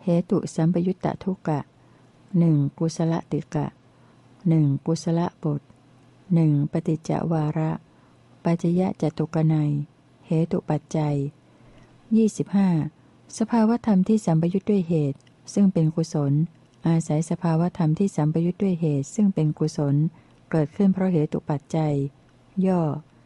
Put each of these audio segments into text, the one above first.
ตุสัมปยุตตทุกะหนึ่งกุศลติกะหนึ่งกุศลบทหนึ่งปฏิจจวาระปัจจยจตุกนัยเหตุปัจจัย25สภาวธรรมที่สัมปยุตด้วยเหตุซึ่งเป็นกุศลอาศัยสภาวธรรมที่สัมปยุตด้วยเหตุซึ่งเป็นกุศลเกิดขึ้นเพราะเหตุปัจจัยย่อ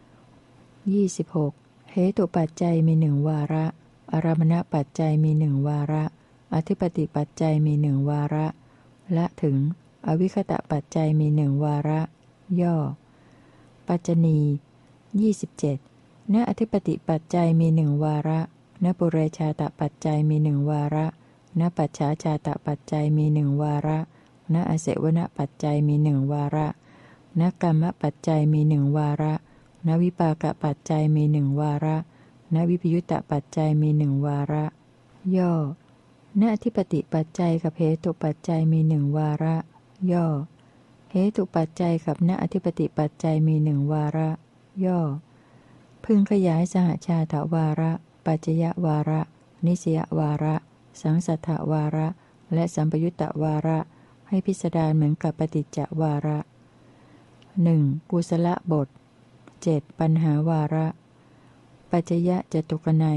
26เหตุปัจจัยมีหนึ่งวาระอารมณปัจจัยมีหนึ่งวาระอธิปติปัจจัยมีหนึ่งวาระละถึงอวิคตะปัจจัยมีหนึ่งวาระย่อปัจจณี27ณอธิปติปัจจัยมีหนึ่งวาระณปุเรชาตปัจจัยมีหนึ่งวาระณปัจฉาชาตปัจจัยมีหนึ่งวาระณอเสวนปัจจัยมีหนึ่งวาระณกรรมปัจจัยมีหนึ่งวาระณวิปากปัจจัยมีหนึ่งวาระณวิปยุตตปัจจัยมีหนึ่งวาระย่อณอธิปติปัจจัยกับเหตุปัจจัยมีหนึ่งวาระย่อเหตุปัจจัยกับณอธิปติปัจจัยมีหนึ่งวาระย่อพึงขยายสหชาตวาระปัจจยวาระนิสยวาระสังสัทธวาระและสัมปยุตตวาระให้พิสดารเหมือนกับปฏิจจวาระหนึ่งกุศลบท7ปัญหาวาระปัจจยจตุกนัย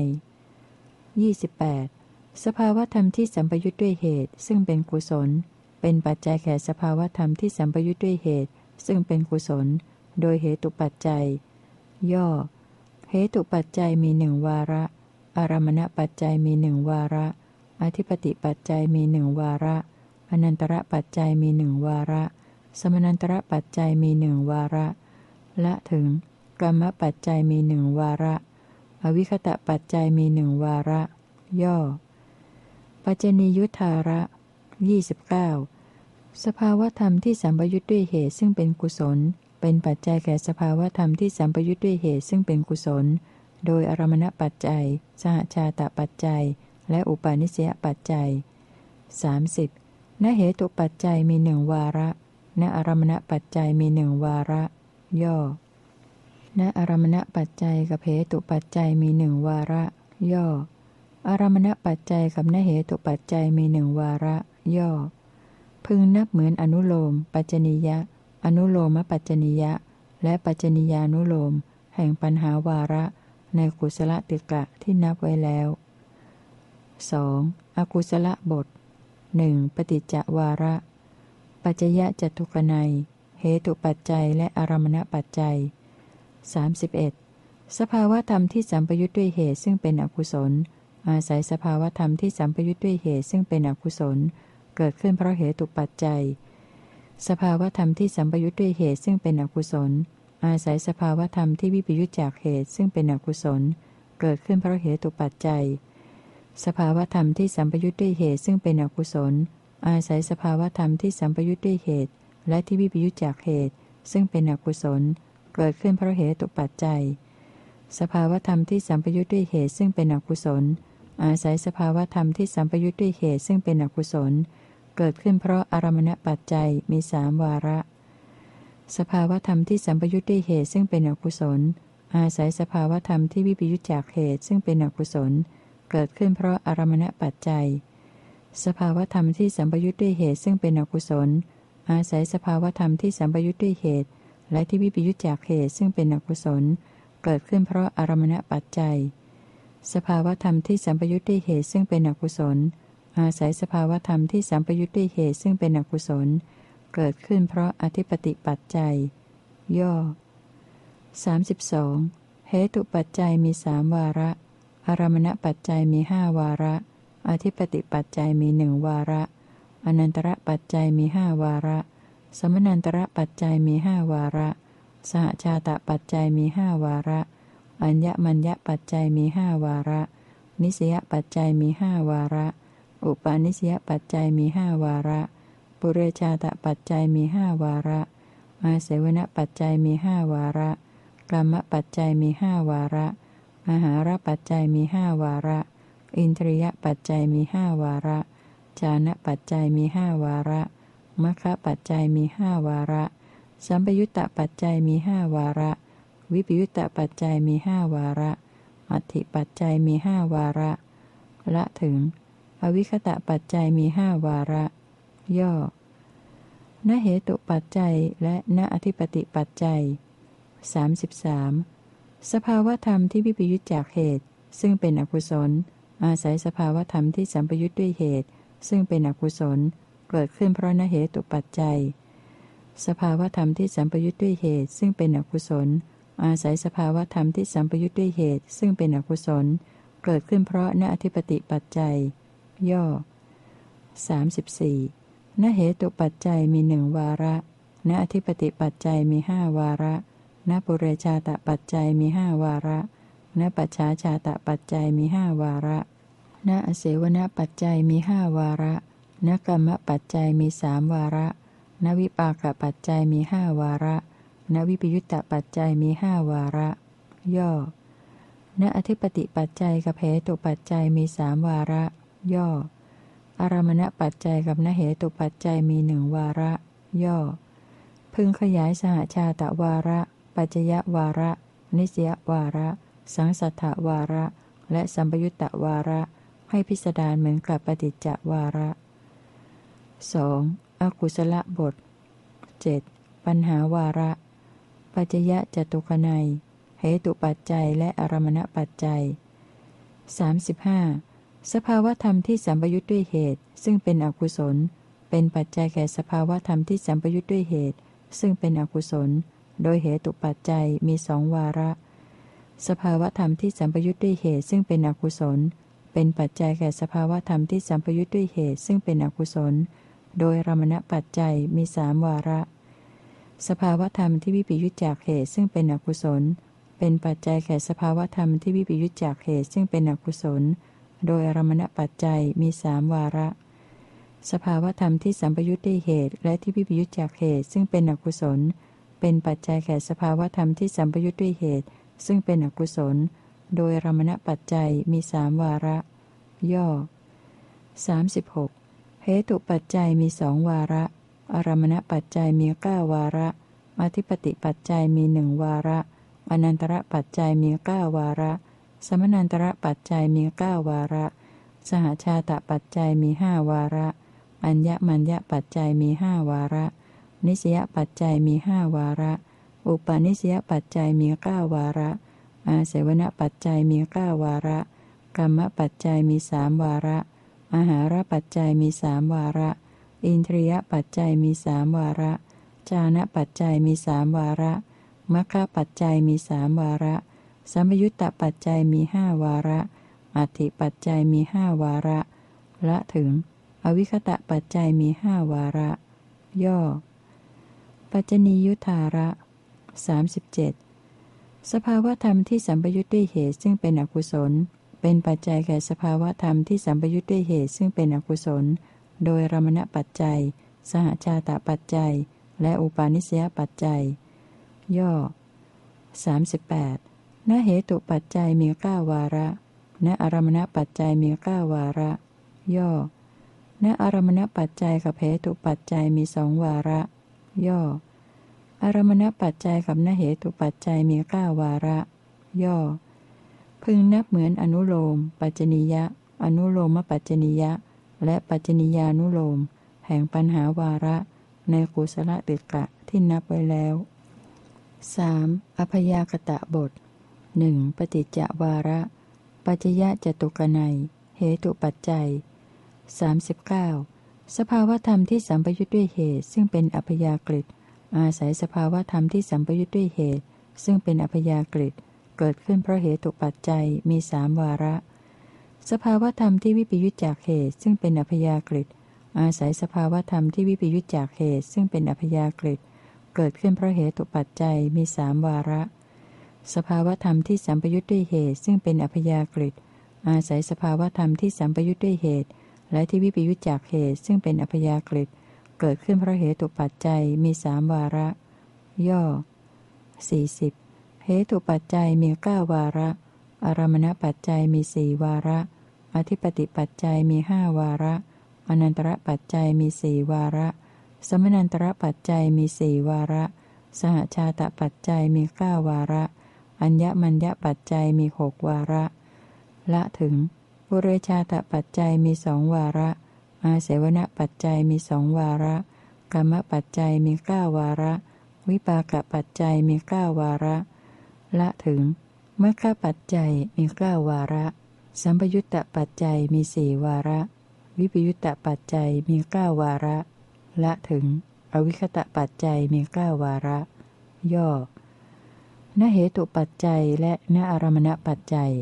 28สภาวธรรมที่สัมปยุตด้วยเหตุซึ่งเป็นกุศลเป็นปัจจัยแก่สภาวธรรมที่สัมปยุตด้วยเหตุซึ่งเป็นกุศลโดยเหตุปัจจัยย่อเหตุปัจจัยมีหนึ่งวาระอารมณปัจจัยมีหนึ่งวาระอธิปติปัจจัยมีหนึ่งวาระอนันตระปัจจัยมีหนึ่งวาระสมนันตระปัจจัยมีหนึ่งวาระละถึงกรรมปัจจัยมีหนึ่งวาระอวิคตะปัจจัยมีหนึ่งวาระย่อปัจจนียุทธาระ29สภาวธรรมที่สัมปยุตด้วยเหตุซึ่งเป็นกุศลเป็นปัจจัยแก่สภาวธรรมที่สัมปยุตด้วยเหตุซึ่งเป็นกุศลโดยอารมณปัจจัยสหชาตปัจจัยและอุปาณิสยปัจจัย30ณเหตุปัจจัยมีหนึ่งวาระณอารมณปัจจัยมีหนึ่งวาระย่อณอารมณปัจจัยกับเหตุปัจจัยมีหนึ่งวาระย่ออารมณปัจจัยกับณเหตุปัจจัยมีหนึ่งวาระย่อพึงนับเหมือนอนุโลมปัจจนิยะอนุโลมปัจจนิยะและปัจจนิยานุโลมแห่งปัญหาวาระในกุศลติกะที่นับไว้แล้ว 2. อกุศลบท 1. ปฏิจจวาระปัจจยจตุกนัยเหตุปัจจัยและอารมณปัจจัย31สภาวธรรมที่สัมปยุตด้วยเหตุซึ่งเป็นอกุศลอาศัยสภาวธรรมที่สัมปยุตด้วยเหตุซึ่งเป็นอกุศลเกิดขึ้นเพราะเหตุปัจจัยสภาวธรรมที่สัมปยุตด้วยเหตุซึ่งเป็นอกุศลอาศัยสภาวธรรมที่วิปยุตจากเหตุซึ่งเป็นอกุศลเกิดขึ้นเพราะเหตุปัจจัยสภาวธรรมที่สัมปยุตด้วยเหตุซึ่งเป็นอกุศลอาศัยสภาวธรรมที่สัมปยุตด้วยเหตุและที่วิปยุตจากเหตุซึ่งเป็นอกุศลเกิดขึ้นเพราะเหตุปัจจัยสภาวธรรมที่สัมปยุตด้วยเหตุซึ่งเป็นอกุศลอาศัยสภาวธรรมที่สัมปยุตด้วยเหตุซึ่งเป็นอกุศลเกิดขึ้นเพราะอารมณปัจจัยมีสามวาระสภาวธรรมที่สัมปยุตด้วยเหตุซึ่งเป็นอกุศลอาศัยสภาวธรรมที่วิปยุตจากเหตุซึ่งเป็นอกุศลเกิดขึ้นเพราะอารมณปัจจัยสภาวธรรมที่สัมปยุตด้วยเหตุซึ่งเป็นอกุศลอาศัยสภาวธรรมที่สัมปยุตด้วยเหตุและที่วิปยุตจากเหตุซึ่งเป็นอกุศลเกิดขึ้นเพราะอารมณปัจจัยสภาวธรรมที่สัมปยุตด้วยเหตุซึ่งเป็นอกุศลอาศัยสภาวธรรมที่สัมปยุตด้วยเหตุซึ่งเป็นอกุศลเกิดขึ้นเพราะอธิปติปัจจัยย่อ32เหตุปัจจัยมีสามวาระอารมณปัจจัยมีห้าวาระอธิปติปัจจัยมีหนึ่งวาระอนันตระปัจจัยมีห้าวาระสมนันตระปัจจัยมีห้าวาระสหชาตปัจจัยมีห้าวาระอัญญมัญญปัจจัยมีห้าวาระนิสยปัจจัยมีห้าวาระอุปาณิสยปัจจัยมีห้าวาระปุเรชาตปัจจัยมีห้าวาระอาเสวนปัจจัยมีห้าวาระกรรมปัจจัยมีห้าวาระมหาราปัจจัยมีห้าวาระอินทรียปัจจัยมีห้าวาระจานะปัจจัยมีห้าวาระมัคคะปัจจัยมีห้าวาระสัมปยุตตปัจจัยมีห้าวาระวิปยุตตปัจจัยมีห้าวาระอัตถิปัจจัยมีห้าวาระละถึงอวิคตะปัจจัยมี5 วาระ ย่อณเหตุปัจจัยและณอธิปติปัจจัย33สภาวธรรมที่วิปยุจจากเหตุซึ่งเป็นอกุศลอาศัยสภาวธรรมที่สัมปยุจด้วยเหตุซึ่งเป็นอกุศลเกิดขึ้นเพราะณเหตุปัจจัยสภาวธรรมที่สัมปยุจด้วยเหตุซึ่งเป็นอกุศลอาศัยสภาวธรรมที่สัมปยุจด้วยเหตุซึ่งเป็นอกุศลเกิดขึ้นเพราะณอธิปติปัจจัยย่อ34ณเหตุปัจจัยมี1 วาระณอธิปติปัจจัยมี5 วาระณปุเรชาตปัจจัยมี5 วาระณปัจฉาชาตปัจจัยมี5 วาระณอเสวนปัจจัยมี5 วาระณกรรมปัจจัยมี3 วาระณวิปากปัจจัยมี5 วาระณวิปยุตตปัจจัยมี5 วาระย่อณอธิปติปัจจัยกับเหตุปัจจัยมี3 วาระย่ออารมณปัจจัยกับณเหตุปัจจัยมี1 วาระย่อพึงขยายสหชาตวาระปัจจยวาระนิสยวาระสังสัทธวาระและสัมปยุตตวาระให้พิสดารเหมือนกับปฏิจจวาระ 2. อกุศลบท 7. ปัญหาวาระปัจจยจตุคนัยเหตุปัจจัยและอารมณปัจจัย35สภาวธรรมที่สัมปยุทธ์ด้วยเหตุซึ่งเป็นอกุศลเป็นปัจจัยแก่สภาวธรรมที่สัมปยุทธ์ด้วยเหตุซึ่งเป็นอกุศลโดยเหตุปัจจัยมี2 วาระสภาวธรรมที่สัมปยุทธ์ด้วยเหตุซึ่งเป็นอกุศลเป็นปัจจัยแก่สภาวธรรมที่สัมปยุทธ์ด้วยเหตุซึ่งเป็นอกุศลโดยอารมณปัจจัยมี3 วาระสภาวธรรมที่วิปยุจจากเหตุซึ่งเป็นอกุศลเป็นปัจจัยแก่สภาวธรรมที่วิปยุจจากเหตุซึ่งเป็นอกุศลโดยอารมณปัจจัยมี3 วาระสภาวธรรมที่สัมปยุทธ์ด้วยเหตุและที่วิปยุจจากเหตุซึ่งเป็นอกุศลเป็นปัจจัยแก่สภาวธรรมที่สัมปยุทธ์ด้วยเหตุซึ่งเป็นอกุศลโดยอารมณปัจจัยมี3 วาระย่อ36เหตุปัจจัยมี2 วาระอารมณปัจจัยมี9 วาระอธิปติปัจจัยมี1 วาระอนันตระปัจจัยมี9 วาระสมนันตระปัจจัยมี9 วาระสหชาตปัจจัยมี5 วาระอัญญมัญญปัจจัยมี5 วาระนิสยปัจจัยมี5 วาระอุปาณิสยปัจจัยมี9 วาระอาเสวนปัจจัยมี9 วาระกรรมปัจจัยมี3 วาระอาหารปัจจัยมี3 วาระอินทรียปัจจัยมี3 วาระจานะปัจจัยมี3 วาระมัคคะปัจจัยมี3 วาระสัมยุตตปัจจัยมี5 วาระอธิปัจจัยมี5 วาระละถึงอวิคตะปัจจัยมี5 วาระย่อปัจจนียุทธาระ37สภาวธรรมที่สัมปยุทธ์ด้วยเหตุซึ่งเป็นอกุศลเป็นปัจจัยแก่สภาวธรรมที่สัมปยุทธ์ด้วยเหตุซึ่งเป็นอกุศลโดยอารมณปัจจัยสหชาตปัจจัยและอุปาณิสยปัจจัยย่อ38ณเหตุปัจจัยมี9 วาระณอารมณปัจจัยมี9 วาระย่อณอารมณปัจจัยกับเหตุปัจจัยมี2 วาระย่ออารมณปัจจัยกับณเหตุปัจจัยมี9 วาระย่อพึงนับเหมือนอนุโลมปัจจนิยะอนุโลมปัจจนิยะและปัจจนิยานุโลมแห่งปัญหาวาระในกุศลติกะที่นับไว้แล้ว 3. อพยากตะบท 1. ปฏิจจวาระปัจจยจตุกนัยเหตุปัจจัย39สภาวธรรมที่สัมปยุทธ์ด้วยเหตุซึ่งเป็นอัพยากฤิอาศัยสภาวธรรมที่สัมปยุทธ์ด้วยเหตุซึ่งเป็นอัพยากฤิเกิดขึ้นเพราะเหตุปัจจัยมี3 วาระสภาวธรรมที่วิปยุจจากเหตุซึ่งเป็นอัพยากฤิอาศัยสภาวธรรมที่วิปยุจจากเหตุซึ่งเป็นอัพยากฤิเกิดขึ้นเพราะเหตุปัจจัยมี3 วาระสภาวธรรมที่สัมปยุทธ์ด้วยเหตุซึ่งเป็นอัพยากฤิอาศัยสภาวธรรมที่สัมปยุทธ์ด้วยเหตุและที่วิปยุจจากเหตุซึ่งเป็นอัพยากฤิเกิดขึ้นเพราะเหตุปัจจัยมี3 วาระย่อ40เหตุปัจจัยมี9 วาระอารมณปัจจัยมี4 วาระอธิปติปัจจัยมี5 วาระอนันตระปัจจัยมี4 วาระสมนันตระปัจจัยมี4 วาระสหชาตปัจจัยมี9 วาระอัญญมัญญปัจจัยมี6 วาระละถึงปุเรชาตปัจจัยมีสองวาระอาเสวนปัจจัยมีสองวาระกรรมปัจจัยมี9วาระวิปากปัจจัยมี9วาระละถึงมรรคปัจจัยมี9วาระสัมปยุตตปัจจัยมี4วาระวิปยุตตปัจจัยมี9วาระละถึงอวิคตปัจจัยมี9วาระย่อณเหตุปัจจัยและณอารมณปัจจัย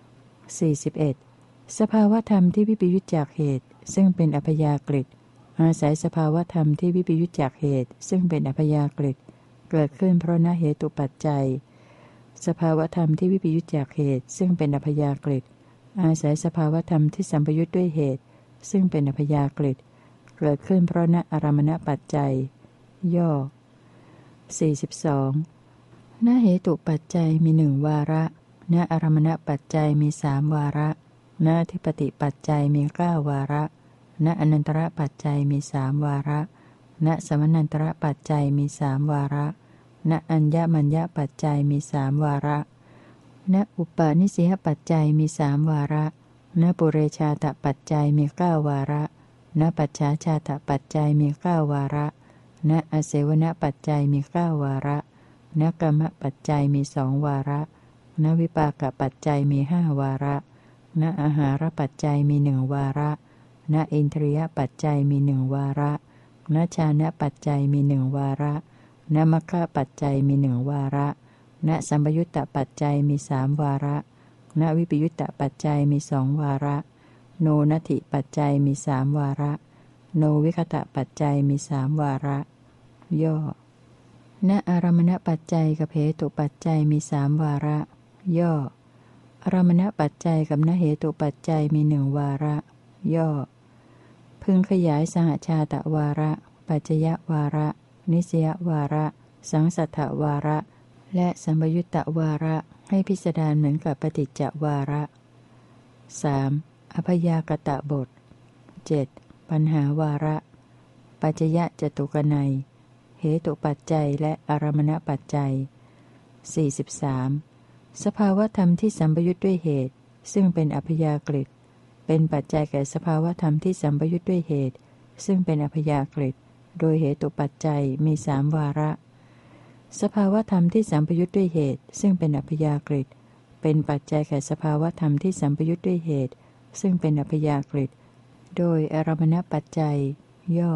41สภาวธรรมที่วิปยุตจากเหตุซึ่งเป็นอัพยากฤิอาศัยสภาวธรรมที่วิปยุตจากเหตุซึ่งเป็นอัพยากฤิเกิดขึ้นเพราะณเหตุปัจจัยสภาวธรรมที่วิปยุตจากเหตุซึ่งเป็นอัพยากฤิอาศัยสภาวธรรมที่สัมปยุตด้วยเหตุซึ่งเป็นอัพยากฤิเกิดขึ้นเพราะณอารมณปัจจัยย่อ42ณเหตุปัจจัยมีหนึ่งวาระณอารมณปัจจัยมีสามวาระณอธิปติปัจจัยมี9วาระณอนันตระปัจจัยมีสามวาระณสมนันตระปัจจัยมีสามวาระณอัญญมัญญปัจจัยมีสามวาระณอุปาณิสยปัจจัยมีสามวาระณปุเรชาตปัจจัยมี9วาระณปัจฉาชาตปัจจัยมี9วาระณอเสวนปัจจัยมี9วาระณกรรมปัจจัยมี2วาระณวิปากปัจจัยมี5วาระณอาหารปัจจัยมี1วาระณอินทรียปัจจัยมี1วาระณฌานปัจจัยมี1วาระณมัคคะปัจจัยมี1วาระณสัมปยุตตปัจจัยมี3วาระณวิปยุตตปัจจัยมี2วาระโนนัตถิปัจจัยมี3วาระโนวิคตะปัจจัยมี3วาระย่อณอารมณปัจจัยกับเหตุปัจจัยมี3วาระย่ออารมณปัจจัยกับณเหตุปัจจัยมี1วาระย่อพึงขยายสหชาตวาระปัจจยวาระนิสยวาระสังสัทธวาระและสัมปยุตตวาระให้พิสดารเหมือนกับปฏิจจวาระ 3. อพยากตบท 7. ปัญหาวาระปัจจยจตุกนัยเหตุปัจจัยและอารมณปัจจัย43สภาวธรรมที่สัมปยุตด้วยเหตุซึ่งเป็นอัพยากฤิเป็นปัจจัยแก่สภาวธรรมที่สัมปยุตด้วยเหตุซึ่งเป็นอัพยากฤิโดยเหตุปัจจัยมี3วาระสภาวธรรมที่สัมปยุตด้วยเหตุซึ่งเป็นอัพยากฤิเป็นปัจจัยแก่สภาวธรรมที่สัมปยุตด้วยเหตุซึ่งเป็นอัพยากฤิโดยอารมณปัจจัยย่อ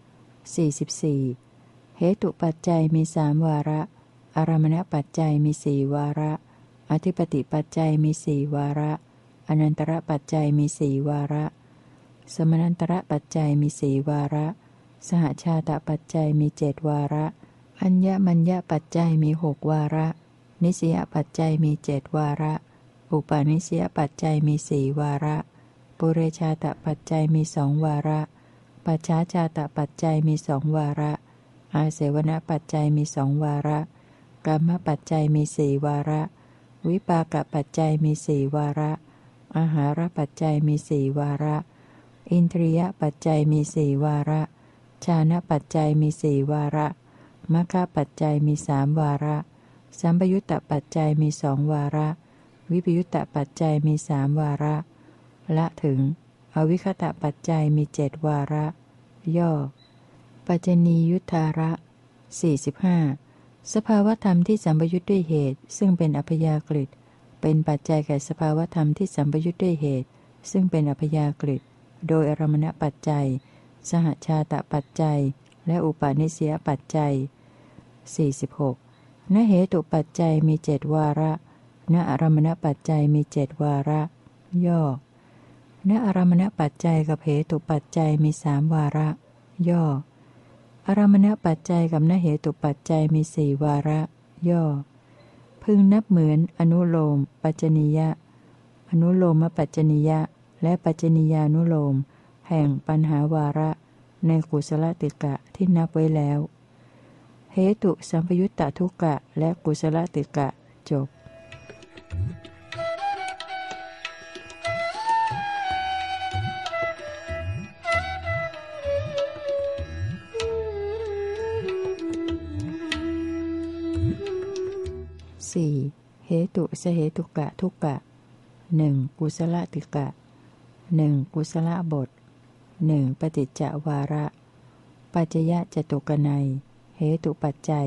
44เหตุปัจจัยมี3วาระอารมณปัจจัยมี4วาระอธิปติปัจจัยมี4วาระอนันตระปัจจัยมี4วาระสมนันตระปัจจัยมี4วาระสหชาตปัจจัยมี7วาระอัญญมัญญปัจจัยมี6วาระนิสยปัจจัยมี7วาระอุปาณิสยปัจจัยมี4วาระปุเรชาตปัจจัยมี2วาระปัจฉาชาตปัจจัยมี2วาระอาเสวนปัจจัยมี2วาระกรรมปัจจัยมี4วาระวิปากปัจจัยมี4วาระอาหารปัจจัยมี4วาระอินทรียปัจจัยมี4วาระฌานปัจจัยมี4วาระมัคคะปัจจัยมี3วาระสัมปยุตตปัจจัยมี2วาระวิปยุตตปัจจัยมี3วาระละถึงอวิคตปัจจัยมี7วาระย่อปัจจนียุทธาระ45สภาวธรรมที่สัมปยุตด้วยเหตุซึ่งเป็นอัพยากฤิเป็นปัจจัยแก่สภาวธรรมที่สัมปยุตด้วยเหตุซึ่งเป็นอัพยากฤิโดยอารมณปัจจัยสหชาตปัจจัยและอุปาณิสยปัจจัย46ณเหตุปัจจัยมี7วาระณอารมณปัจจัยมี7วาระย่อณอารมณปัจจัยกับเหตุปัจจัยมี3วาระย่ออารมณปัจจัยกับณเหตุปัจจัยมี4วาระย่อพึงนับเหมือนอนุโลมปัจจนิยะอนุโลมปัจจนิยะและปัจจนิยานุโลมแห่งปัญหาวาระในกุศลติกะที่นับไว้แล้วเหตุสัมปยุตตทุกกะและกุศลติกะจบ4เหตุสเหตุกะทุกกะ 1. กุศลติกะ 1. กุศลบท 1. ปฏิจจวาระปัจจยจตุกนัยเหตุปัจจัย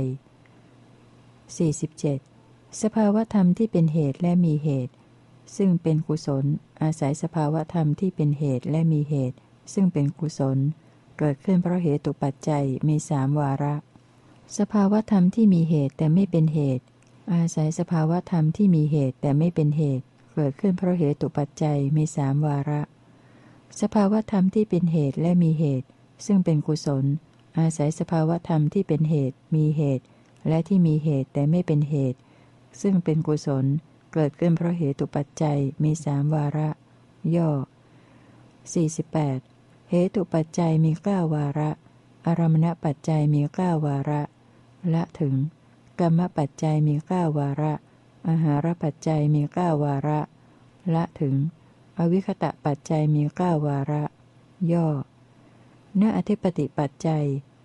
47สภาวธรรมที่เป็นเหตุและมีเหตุซึ่งเป็นกุศลอาศัยสภาวธรรมที่เป็นเหตุและมีเหตุซึ่งเป็นกุศลเกิดขึ้นเพราะเหตุปัจจัยมีสามวาระสภาวธรรมที่มีเหตุแต่ไม่เป็นเหตุอาศัยสภาวธรรมที่มีเหตุแต่ไม่เป็นเหตุเกิดขึ้นเพราะเหตุปัจจัยมีสามวาระสภาวธรรมที่เป็นเหตุและมีเหตุซึ่งเป็นกุศลอาศัยสภาวธรรมที่เป็นเหตุมีเหตุและที่มีเหตุแต่ไม่เป็นเหตุซึ่งเป็นกุศลเกิดขึ้นเพราะเหตุปัจจัยมีสามวาระย่อ48เหตุปัจจัยมี9วาระอารมณปัจจัยมี9วาระละถึงกรรมปัจจัยมี9วาระอาหารปัจจัยมี9วาระละถึงอวิคตะปัจจัยมี9วาระย่อณอธิปติปัจจัย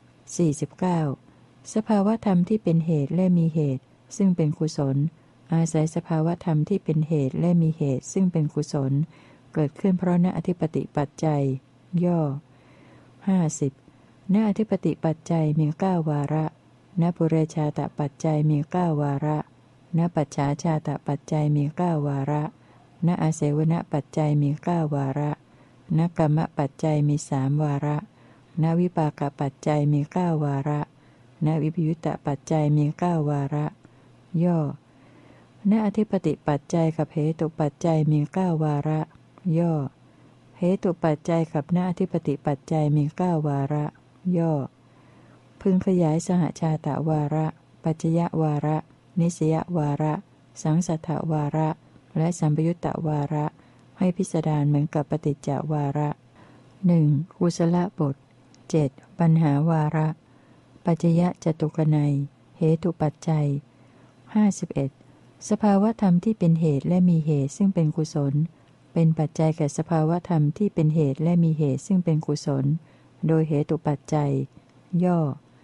49สภาวธรรมที่เป็นเหตุและมีเหตุซึ่งเป็นกุศลอาศัยสภาวธรรมที่เป็นเหตุและมีเหตุซึ่งเป็นกุศลเกิดขึ้นเพราะณอธิปติปัจจัยย่อ50ณอธิปติปัจจัยมี9วาระณปุเรชาตปัจจัยมี9วาระณปัจฉาชาตปัจจัยมี9วาระณอาเสวนปัจจัยมี9วาระณกรรมปัจจัยมี3วาระณวิปากปัจจัยมี9วาระณวิปยุตตปัจจัยมี9วาระย่อณอธิปติปัจจัยกับเหตุปัจจัยมี9วาระย่อเหตุปัจจัยกับณอธิปติปัจจัยมี9วาระย่อพึงขยายสหชาตวาระปัจจยวาระนิสยวาระสังสัทธวาระและสัมปยุตตวาระให้พิสดารเหมือนกับปฏิจจวาระ 1. กุศลบท 7. ปัญหาวาระปัจจยจตุกนัยเหตุปัจจัย51สภาวธรรมที่เป็นเหตุและมีเหตุซึ่งเป็นกุศลเป็นปัจจัยแก่สภาวธรรมที่เป็นเหตุและมีเหตุซึ่งเป็นกุศลโดยเหตุปัจจัยย่อ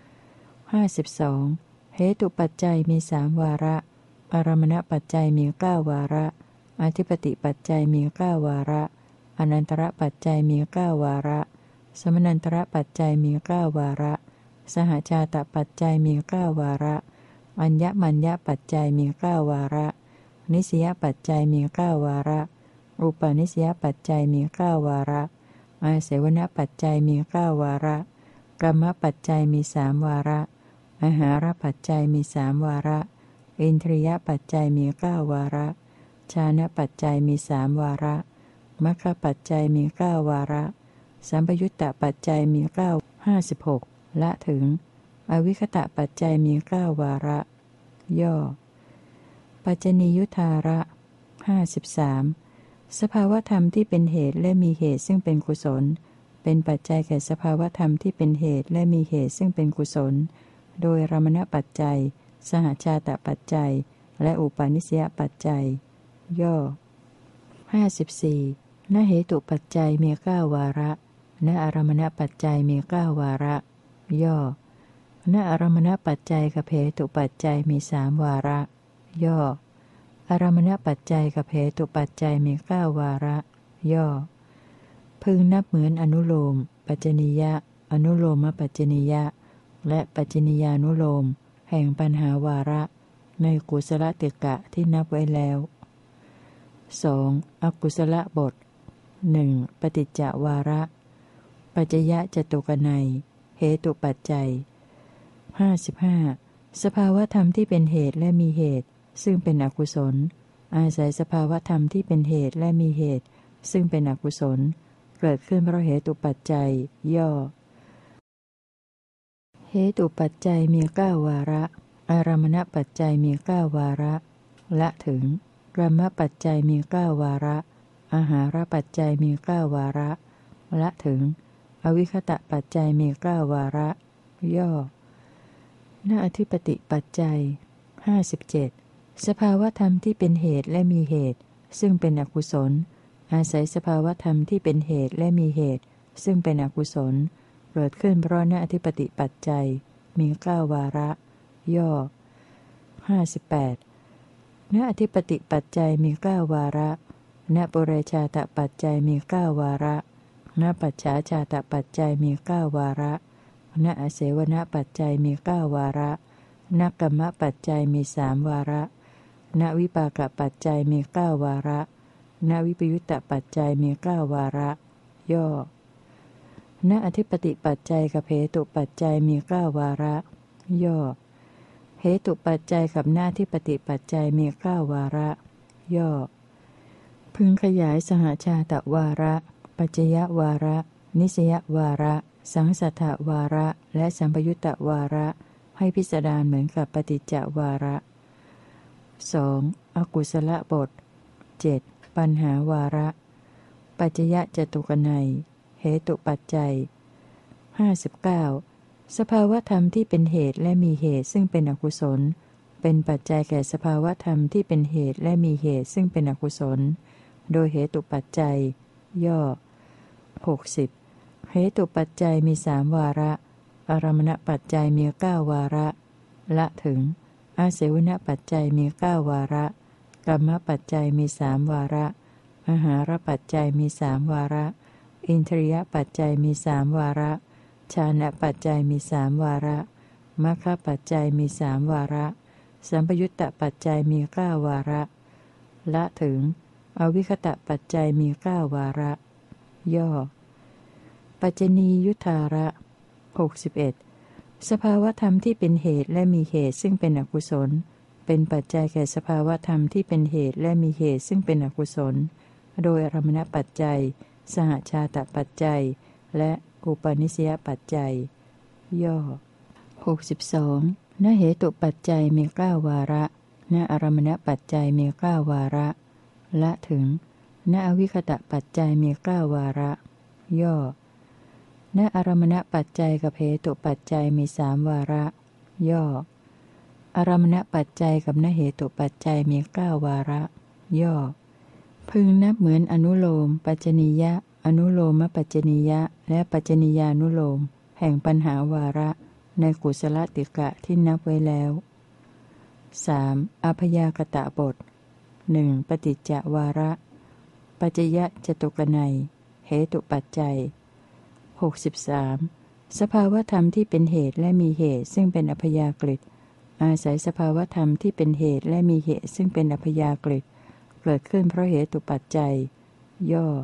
52เหตุปัจจัยมี3วาระอารมณปัจจัยมี9วาระอธิปติปัจจัยมี9วาระอนันตรปัจจัยมี9วาระสมนันตรปัจจัยมี9วาระสหชาตปัจจัยมี9วาระอัญญมัญญปัจจัยมี9วาระนิสยปัจจัยมี9วาระอุปนิสยปัจจัยมี9วาระอาเสวนปัจจัยมี9วาระกรรมปัจจัยมี3วาระอาหารปัจจัยมี3วาระอินทรียปัจจัยมี9วาระฌานปัจจัยมี3วาระมรรคปัจจัยมี9วาระสัมปยุตตปัจจัยมี56ละถึงอวิคตะปัจจัยมี9วาระย่อปัจจนียุทธาระ53สภาวธรรมที่เป็นเหตุและมีเหตุซึ่งเป็นกุศลเป็นปัจจัยแก่สภาวธรรมที่เป็นเหตุและมีเหตุซึ่งเป็นกุศลโดยอารมณปัจจัยสหชาตปัจจัยและอุปาณิสยปัจจัยย่อ54ณเหตุปัจจัยมี9วาระณอารมณปัจจัยมี9วาระย่อณอารมณปัจจัยกับเหตุปัจจัยมี3วาระย่ออารมณปัจจัยกับเหตุปัจจัยมี9วาระย่อพึงนับเหมือนอนุโลมปัจจนิยะอนุโลมปัจจนิยะและปัจจนิยานุโลมแห่งปัญหาวาระในกุศลติกะที่นับไว้แล้ว 2. อกุศลบท 1. ปฏิจจวาระปัจจยจตุกนัยเหตุปัจจัย55สภาวธรรมที่เป็นเหตุและมีเหตุซึ่งเป็นอกุศลอาศัยสภาวธรรมที่เป็นเหตุและมีเหตุซึ่งเป็นอกุศลเกิดขึ้นเพราะเหตุปัจจัยย่อเหตุปัจจัยมี9วาระอารมณปัจจัยมี9วาระละถึงกรรมปัจจัยมี9วาระอาหารปัจจัยมี9วาระละถึงอวิคตะปัจจัยมี9วาระย่อณอธิปติปัจจัย57สภาวธรรมที่เป็นเหตุและมีเหตุซึ่งเป็นอกุศลอาศัยสภาวธรรมที่เป็นเหตุและมีเหตุซึ่งเป็นอกุศลเกิดขึ้นเพราะณอธิปติปัจจัยมี9วาระย่อ58ณอธิปติปัจจัยมี9วาระณปุเรชาตปัจจัยมี9วาระณปัจฉาชาตปัจจัยมี9วาระณอเสวนปัจจัยมี9วาระณกัมมปัจจัยมี3วาระณวิปากปัจจัยมี9วาระณวิปยุตตปัจจัยมี9วาระย่อณอธิปติปัจจัยกับเหตุปัจจัยมี9วาระย่อเหตุปัจจัยกับหน้าที่ปฏิปัจจัยมี9วาระย่อพึงขยายสหชาตวาระปัจจยวาระนิสยวาระสังสัทธวาระและสัมปยุตตวาระให้พิสดารเหมือนกับปฏิจจวาระ 2. อกุศลบท 7. ปัญหาวาระปัจจยจตุกนัยเหตุปัจจัย 59. สภาวธรรมที่เป็นเหตุและมีเหตุซึ่งเป็นอกุศลเป็นปัจจัยแก่สภาวธรรมที่เป็นเหตุและมีเหตุซึ่งเป็นอกุศลโดยเหตุปัจจัยย่อ 60. เหตุปัจจัยมี3วาระอารมณปัจจัยมี9วาระละถึงอาเสวนปัจจัยมี9วาระกัมมปัจจัยมี3วาระอาหารปัจจัยมี3วาระอินทรียปัจจัยมี3วาระฌานปัจจัยมี3วาระมรรคปัจจัยมี3วาระสัมปยุตตปัจจัยมี9วาระละถึงอวิคตปัจจัยมี9วาระย่อปัจจนียุทธาระ61สภาวธรรมที่เป็นเหตุและมีเหตุซึ่งเป็นอกุศลเป็นปัจจัยแก่สภาวธรรมที่เป็นเหตุและมีเหตุซึ่งเป็นอกุศลโดยอารมณปัจจัยสหชาตปัจจัยและอุปนิสยปัจจัยย่อ62ณเหตุปัจจัยมี9วาระณอารมณปัจจัยมี9วาระละถึงณอวิคตปัจจัยมี9วาระย่อณอารมณปัจจัยกับเหตุปัจจัยมี3วาระย่ออารมณปัจจัยกับณเหตุปัจจัยมี9วาระย่อพึงนับเหมือนอนุโลมปัจจนียะอนุโลมปัจจนียะและปัจจนียานุโลมแห่งปัญหาวาระในกุศลติกะที่นับไว้แล้ว 3. อพยากตบท 1. ปฏิจจวาระปัจจยจตุกนัยเหตุปัจจัย 63. สภาวธรรมที่เป็นเหตุและมีเหตุซึ่งเป็นอัพยากฤิตอาศัยสภาวธรรมที่เป็นเหตุและมีเหตุซึ่งเป็นอัพยากฤิตเกิดขึ้นเพราะเหตุปัจจัยย่อ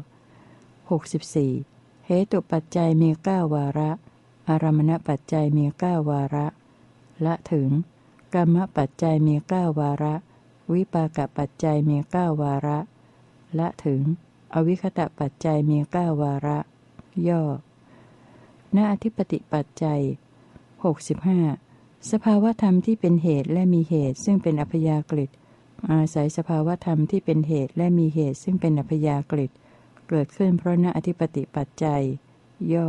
64. เหตุปัจจัยมี9วาระอารมณปัจจัยมี9วาระละถึงกัมมปัจจัยมี9วาระวิปากปัจจัยมี9วาระละถึงอวิคตปัจจัยมี9วาระย่อณอธิปติปัจจัย 65. สภาวธรรมที่เป็นเหตุและมีเหตุซึ่งเป็นอัพยากฤิตอาศัยสภาวธรรมที่เป็นเหตุและมีเหตุซึ่งเป็นอัพยากฤิตเกิดขึ้นเพราะณอธิปติปัจจัยย่อ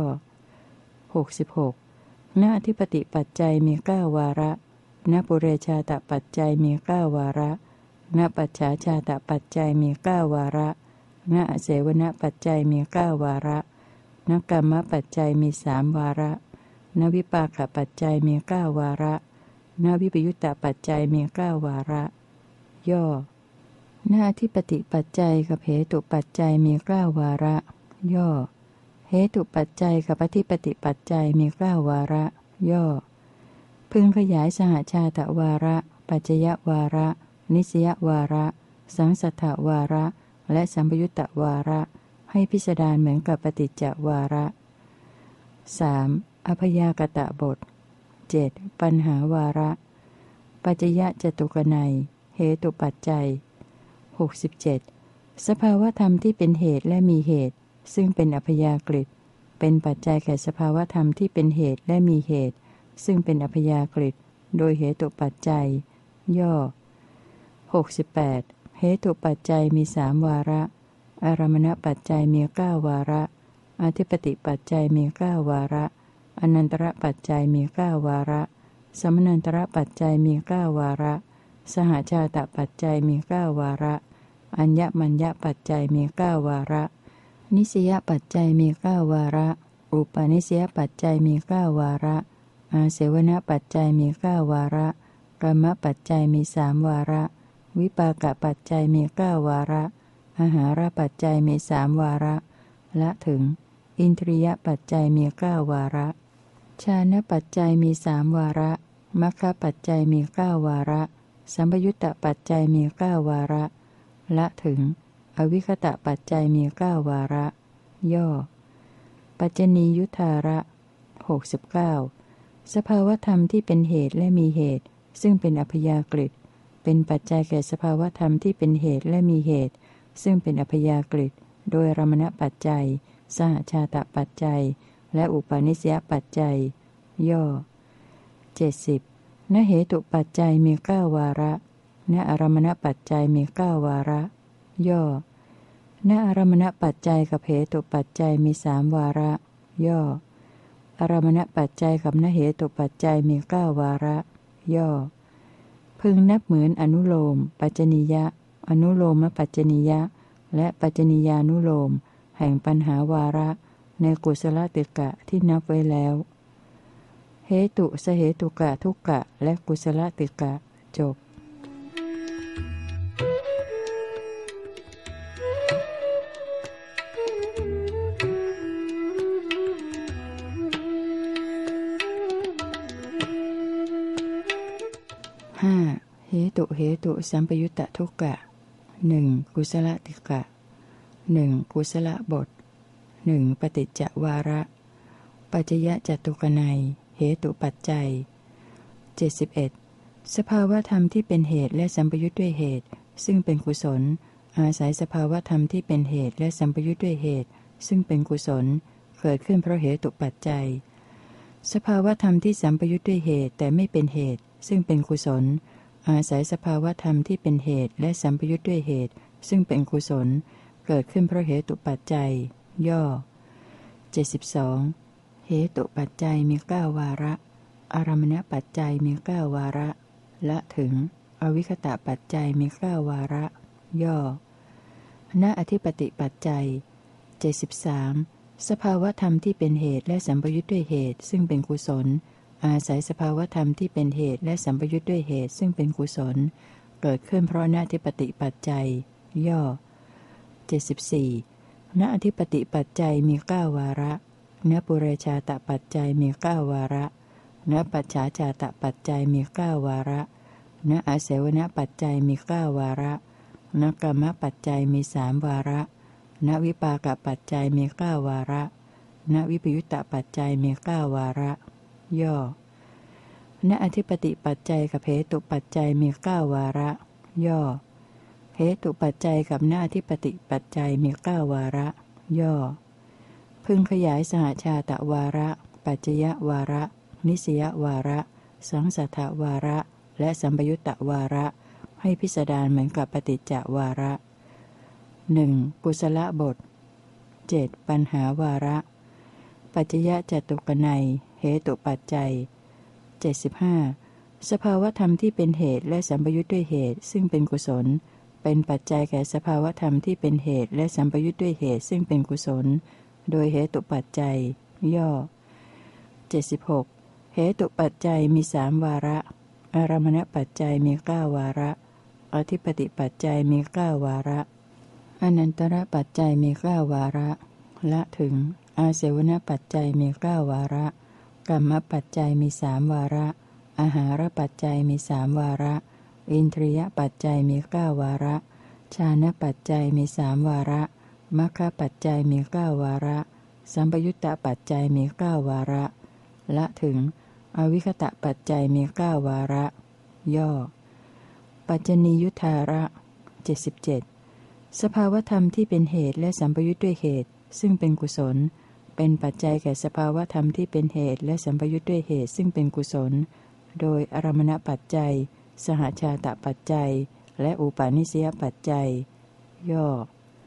66. ณอธิปติปัจจัยมี9วาระณปุเรชาตปัจจัยมี9วาระณปัจฉาชาตปัจจัยมี9วาระณอเสวนปัจจัยมี9วาระณกัมมปัจจัยมี3วาระณวิปากปัจจัยมี9วาระณวิปยุตตปัจจัยมี9วาระย่อณอธิปติปัจจัยกับเหตุปัจจัยมี9วาระย่อเหตุปัจจัยกับอธิปติปัจจัยมี9วาระย่อพึงขยายสหชาตวาระปัจจยวาระนิสยวาระสังสัทธวาระและสัมปยุตตวาระให้พิสดารเหมือนกับปฏิจจวาระ 3. อพยากตบท 7. ปัญหาวาระปัจจยจตุกนัยเหตุปัจจัย 67. สภาวธรรมที่เป็นเหตุและมีเหตุซึ่งเป็นอัพยากฤิตเป็นปัจจัยแก่สภาวธรรมที่เป็นเหตุและมีเหตุซึ่งเป็นอัพยากฤิตโดยเหตุปัจจัยย่อ 68. เหตุปัจจัยมี3วาระอารมณปัจจัยมี9วาระอธิปติปัจจัยมี9วาระอนันตระปัจจัยมี9วาระสมนันตระปัจจัยมี9วาระสหชาตปัจจัยมี9วาระอัญญมัญญปัจจัยมี9วาระนิสยปัจจัยมี9วาระอุปนิสยปัจจัยมี9วาระอาเสวนปัจจัยมี9วาระกัมมปัจจัยมี3วาระวิปากปัจจัยมี9วาระอาหารปัจจัยมีสามวาระละถึงอินทรียปัจจัยมี9วาระฌานปัจจัยมีสามวาระมรรคปัจจัยมี9วาระสัมปยุตตปัจจัยมี9วาระละถึงอวิคตะปัจจัยมี9วาระย่อปัจจนียุทธาระ69สภาวธรรมที่เป็นเหตุและมีเหตุซึ่งเป็นอัพยากฤิเป็นปัจจัยแก่สภาวธรรมที่เป็นเหตุและมีเหตุซึ่งเป็นอัพยากฤิโดยอารมณปัจจัยสหชาตปัจจัยและอุปาณิสยปัจจัยย่อ70ณเหตุปัจจัยมี9วาระณอารมณปัจจัยมี9วาระย่อณอารมณปัจจัยกับเหตุปัจจัยมี3วาระย่ออารมณปัจจัยกับณเหตุปัจจัยมี9วาระย่อพึงนับเหมือนอนุโลมปัจจนิยะอนุโลมปัจจนิยะและปัจจนิยานุโลมแห่งปัญหาวาระในกุศลติกะที่นับไว้แล้วเหตุสเหตุกะทุกกะและกุศลติกะจบเหตุสัมปยุตตทุกกะหนึ่งกุศลติกะหนึ่งกุศลบทหนึ่งปฏิจจวาระปัจจยจตุกนัยเหตุปัจจัย71สภาวธรรมที่เป็นเหตุและสัมปยุตด้วยเหตุซึ่งเป็นกุศลอาศัยสภาวธรรมที่เป็นเหตุและสัมปยุตด้วยเหตุซึ่งเป็นกุศลเกิดขึ้นเพราะเหตุปัจจัยสภาวธรรมที่สัมปยุตด้วยเหตุแต่ไม่เป็นเหตุซึ่งเป็นกุศลอาศัยสภาวธรรมที่เป็นเหตุและสัมปยุตด้วยเหตุซึ่งเป็นกุศลเกิดขึ้นเพราะเหตุปัจจัยย่อ72เหตุปัจจัยมี9วาระอารมณปัจจัยมี9วาระละถึงอวิคตะปัจจัยมี9วาระย่อณอธิปติปัจจัย73สภาวธรรมที่เป็นเหตุและสัมปยุตด้วยเหตุซึ่งเป็นกุศลอาศัยสภาวธรรมที่เป็นเหตุและสัมปยุตด้วยเหตุซึ่งเป็นกุศลเกิดขึ้นเพราะณอธิปติปัจจัยย่อ74ณอธิปติปัจจัยมี9วาระณปุเรชาตปัจจัยมี9วาระณปัจฉาชาตปัจจัยมี9วาระณอาเสวนปัจจัยมี9วาระณกรรมปัจจัยมี3วาระณวิปากปัจจัยมี9วาระณวิปยุตตปัจจัยมี9วาระย่อณอธิปติปัจจัยกับเหตุปัจจัยมี9วาระย่อเหตุปัจจัยกับณอธิปติปัจจัยมี9วาระย่อพึงขยายสหชาตวาระปัจจยวาระนิสยวาระสังสัทธวาระและสัมปยุตตวาระให้พิสดารเหมือนกับปฏิจจวาระหนึ่งกุศลบท7ปัญหาวาระปัจจยจตุกนัยเหตุปัจจัย75สภาวธรรมที่เป็นเหตุและสัมปยุตด้วยเหตุซึ่งเป็นกุศลเป็นปัจจัยแก่สภาวธรรมที่เป็นเหตุและสัมปยุตด้วยเหตุซึ่งเป็นกุศลโดยเหตุปัจจัยย่อ76เหตุปัจจัยมี3วาระอารมณปัจจัยมี9วาระอธิปติปัจจัยมี9วาระอนันตรปัจจัยมี9วาระละถึงอาเสวนปัจจัยมี9วาระกรรมปัจจัยมี3วาระอาหารปัจจัยมี3วาระอินทรียปัจจัยมี9วาระฌานปัจจัยมี3วาระมรรคปัจจัยมี9วาระสัมปยุตตปัจจัยมี9วาระละถึงอวิคตะปัจจัยมี9วาระย่อปัจจนียุทธาระ77สภาวธรรมที่เป็นเหตุและสัมปยุตด้วยเหตุซึ่งเป็นกุศลเป็นปัจจัยแก่สภาวธรรมที่เป็นเหตุและสัมปยุตด้วยเหตุซึ่งเป็นกุศลโดยอารมณปัจจัยสหชาตปัจจัยและอุปาณิสยปัจจัยย่อ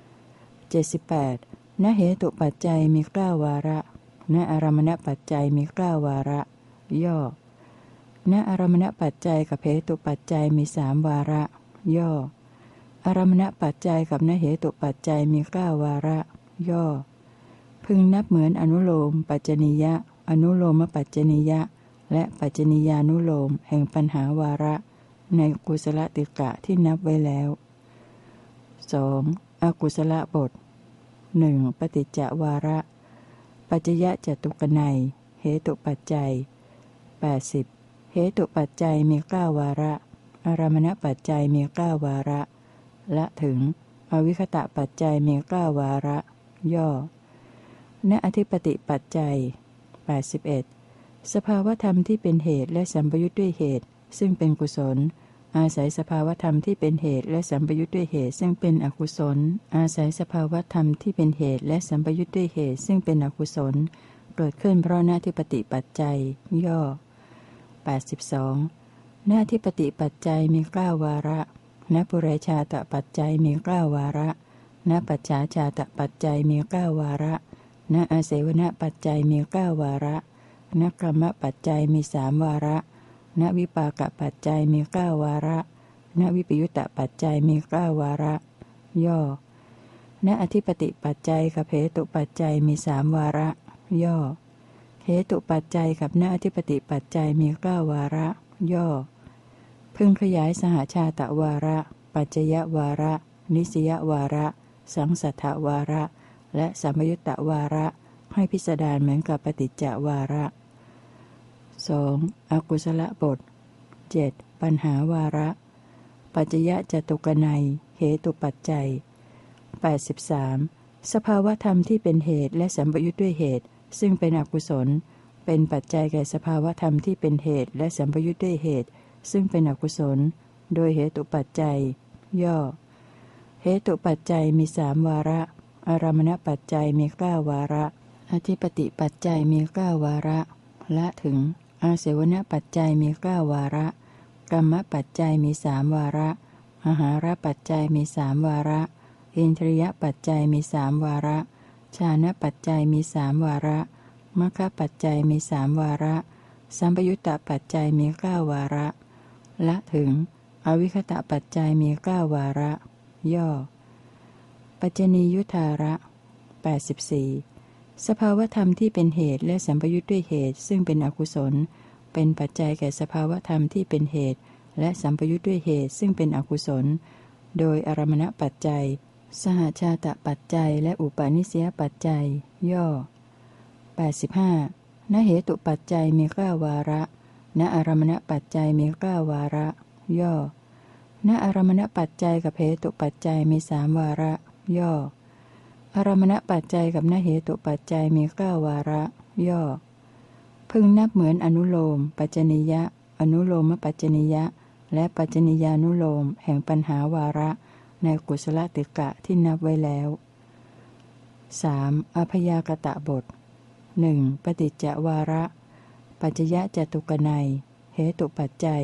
78ณเหตุปัจจัยมี9วาระณอารมณปัจจัยมี9วาระย่อณอารมณปัจจัยกับเหตุปัจจัยมี3วาระย่ออารมณปัจจัยกับณเหตุปัจจัยมี9วาระย่อพึงนับเหมือนอนุโลมปัจจนิยะอนุโลมปัจจนิยะและปัจจนิยานุโลมแห่งปัญหาวาระในกุศลติกะที่นับไว้แล้ว2 อกุศลบทหนึ่งปฏิจจวาระปัจจยจตุกนัยเหตุปัจจัย80เหตุปัจจัยมี9วาระอารมณปัจจัยมี9วาระละถึงอวิคตะปัจจัยมี9วาระย่อณอธิปติปัจจัย81สภาวธรรมที่เป็นเหตุและสัมปยุทธ์ด้วยเหตุซึ่งเป็นกุศลอาศัยสภาวธรรมที่เป็นเหตุและสัมปยุทธ์ด้วยเหตุซึ่งเป็นอกุศลอาศัยสภาวธรรมที่เป็นเหตุและสัมปยุทธ์ด้วยเหตุซึ่งเป็นอกุศลเกิดขึ้นเพราะณทิปติปัจจัยย่อ82ณทิปติปัจจัยมี9วาระณปุเรชาตปัจจัยมี9วาระณปัจฉาชาตปัจจัยมี9วาระณอาเสวนปัจจัยมี9วาระณกรรมปัจจัยมี3วาระณวิปากปัจจัยมี9วาระณวิปยุตตปัจจัยมี9วาระย่อณอธิปติปัจจัยกับเหตุปัจจัยมี3วาระย่อเหตุปัจจัยกับณอธิปติปัจจัยมี9วาระย่อพึงขยายสหชาตวาระปัจจยวาระนิสยวาระสังสัทธวาระและสัมปยุตตวาระให้พิสดารเหมือนกับปฏิจจวาระ 2. อกุศลบท 7. ปัญหาวาระปัจจยจตุกนัยเหตุปัจจัย83สภาวธรรมที่เป็นเหตุและสัมปยุทธ์ด้วยเหตุซึ่งเป็นอกุศลเป็นปัจจัยแก่สภาวธรรมที่เป็นเหตุและสัมปยุทธ์ด้วยเหตุซึ่งเป็นอกุศลโดยเหตุปัจจัยย่อเหตุปัจจัยมี3วาระอารมณปัจจัยมี9วาระอธิปติปัจจัยมี9วาระละถึงอาเสวนปัจจัยมี9วาระกรรมปัจจัยมี3วาระอาหารปัจจัยมี3วาระอินทรียปัจจัยมี3วาระฌานปัจจัยมี3วาระมรรคปัจจัยมี3วาระสัมปยุตตปัจจัยมี9วาระละถึงอวิคตะปัจจัยมี9วาระย่อปัจจนียุทธาระ84สภาวธรรมที่เป็นเหตุและสัมปยุทธ์ด้วยเหตุซึ่งเป็นอกุศลเป็นปัจจัยแก่สภาวธรรมที่เป็นเหตุและสัมปยุทธ์ด้วยเหตุซึ่งเป็นอกุศลโดยอารมณปัจจัยสหชาตปัจจัยและอุปาณิสยปัจจัยย่อ85ณเหตุปัจจัยมี9วาระณอารมณปัจจัยมี9วาระย่อณอารมณปัจจัยกับเหตุปัจจัยมี3วาระย่ออารมณปัจจัยกับณเหตุปัจจัยมี9วาระย่อพึงนับเหมือนอนุโลมปัจจนิยะอนุโลมปัจจนิยะและปัจจนิยานุโลมแห่งปัญหาวาระในกุศลติกะที่นับไว้แล้ว 3. อพยากตะบท 1. ปฏิจจวาระปัจจยจตุกนัยเหตุปัจจัย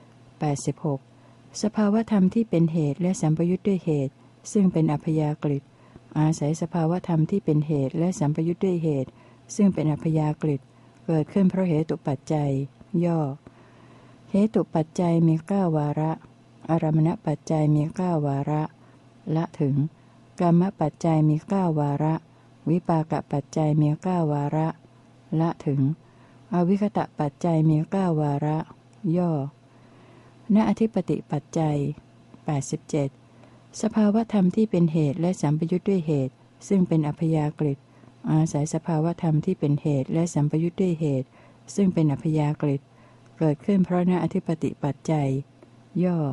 86สภาวธรรมที่เป็นเหตุและสัมปยุทธ์ด้วยเหตุซึ่งเป็นอัพยากฤิตอาศัยสภาวธรรมที่เป็นเหตุและสัมปยุทธ์ด้วยเหตุซึ่งเป็นอัพยากฤิตเกิดขึ้นเพราะเหตุปัจจัยย่อเหตุปัจจัยมี9วาระอารมณปัจจัยมี9วาระละถึงกรรมปัจจัยมี9วาระวิปากปัจจัยมี9วาระละถึงอวิคตะปัจจัยมี9วาระย่อณอธิปติปัจจัย87สภาวธรรมที่เป็นเหตุและสัมปยุทธ์ด้วยเหตุซึ่งเป็นอัพยากฤิตอาศัยสภาวธรรมที่เป็นเหตุและสัมปยุทธ์ด้วยเหตุซึ่งเป็นอัพยากฤิตเกิดขึ้นเพราะณอธิปติปัจจัยย่อ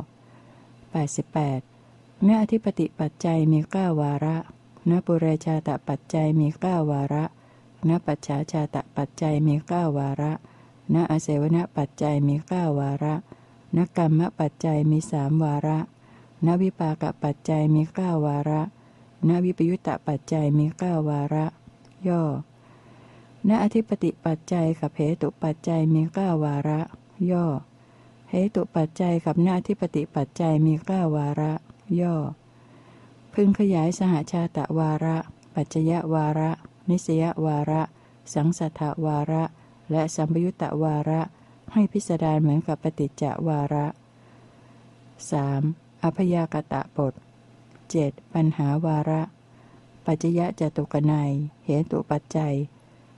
88ณอธิปติปัจจัยมี9วาระณปุเรชาตปัจจัยมี9วาระณปัจฉาชาตปัจจัยมี9วาระณอาเสวนปัจจัยมี9วาระณกรรมปัจจัยมี3วาระณวิปากปัจจัยมี9วาระณวิปยุตตปัจจัยมี9วาระย่อณอธิปติปัจจัยกับเหตุปัจจัยมี9วาระย่อเหตุปัจจัยกับณอธิปติปัจจัยมี9วาระย่อพึงขยายสหชาตวาระปัจจยวาระนิสยวาระสังสัทธวาระและสัมปยุตตวาระให้พิสดารเหมือนกับปฏิจจวาระ 3. อพยากตะบท 7. ปัญหาวาระปัจจยจตุกนัยเหตุปัจจัย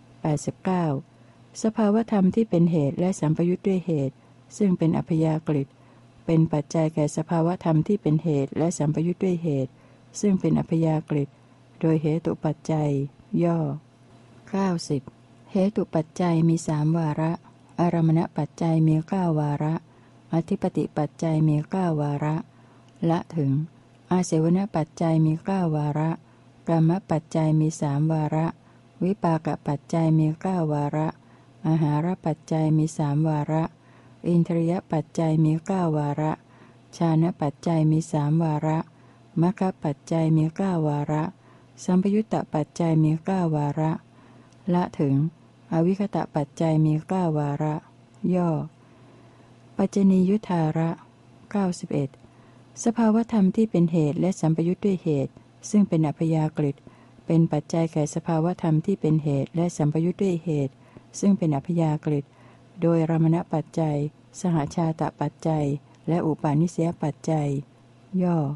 89สภาวธรรมที่เป็นเหตุและสัมปยุทธ์ด้วยเหตุซึ่งเป็นอัพยากฤิตเป็นปัจจัยแก่สภาวธรรมที่เป็นเหตุและสัมปยุทธ์ด้วยเหตุซึ่งเป็นอัพยากฤิโดยเหตุปัจจัยย่อ90เหตุปัจจัยมีสามวาระอารมณปัจจัยมี9วาระอธิปติปัจจัยมี9วาระละถึงอาเสวนปัจจัยมี9วาระกรรมปัจจัยมี3วาระวิปากปัจจัยมี9วาระอาหารปัจจัยมี3วาระอินทรียปัจจัยมี9วาระฌานปัจจัยมี3วาระมรรคปัจจัยมี9วาระสัมปยุตตปัจจัยมี9วาระละถึงอวิคตปัจจัยมี9วาระย่อปัจจนียุทธาระ91สภาวธรรมที่เป็นเหตุและสัมปยุตด้วยเหตุซึ่งเป็นอัพยากฤิเป็นปัจจัยแก่สภาวธรรมที่เป็นเหตุและสัมปยุตด้วยเหตุซึ่งเป็นอัพยากฤิโดยอารมณปัจจัยสหชาตปัจจัยและอุปาณิสยปัจจัยย่อ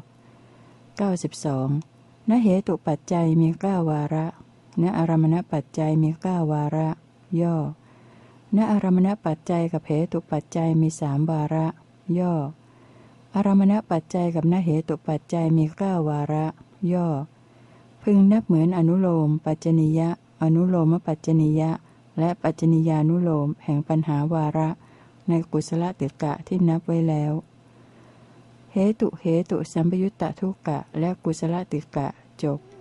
92ณเหตุปัจจัยมี9วาระณอารมณปัจจัยมี9วาระย่อณอารมณปัจจัยกับเหตุปัจจัยมี3วาระย่ออารมณปัจจัยกับณเหตุปัจจัยมี9วาระย่อพึงนับเหมือนอนุโลมปัจจนิยะอนุโลมปัจจนิยะและปัจจนิยานุโลมแห่งปัญหาวาระในกุศลติกะที่นับไว้แล้วเหตุสัมปยุตตทุกกะและกุศลติกะจบ